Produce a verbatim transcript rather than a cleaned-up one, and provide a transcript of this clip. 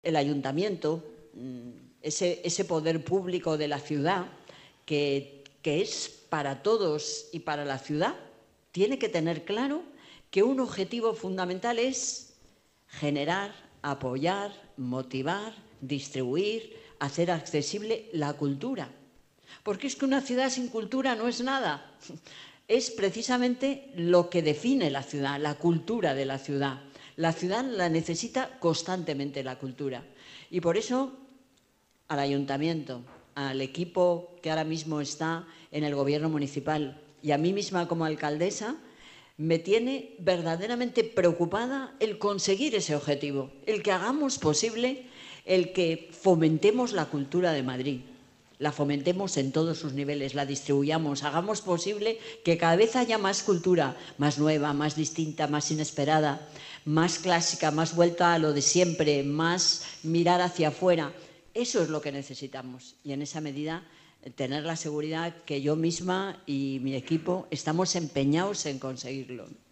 el ayuntamiento, ese, ese poder público de la ciudad, que, que es para todos y para la ciudad, tiene que tener claro que un objetivo fundamental es generar, apoyar, motivar, distribuir, hacer accesible la cultura. Porque es que una ciudad sin cultura no es nada. Es precisamente lo que define la ciudad, la cultura de la ciudad. La ciudad la necesita constantemente, la cultura. Y por eso, al ayuntamiento, al equipo que ahora mismo está en el gobierno municipal y a mí misma como alcaldesa, me tiene verdaderamente preocupada el conseguir ese objetivo, el que hagamos posible, el que fomentemos la cultura de Madrid, la fomentemos en todos sus niveles, la distribuyamos, hagamos posible que cada vez haya más cultura, más nueva, más distinta, más inesperada, más clásica, más vuelta a lo de siempre, más mirar hacia afuera. Eso es lo que necesitamos y en esa medida tener la seguridad que yo misma y mi equipo estamos empeñados en conseguirlo.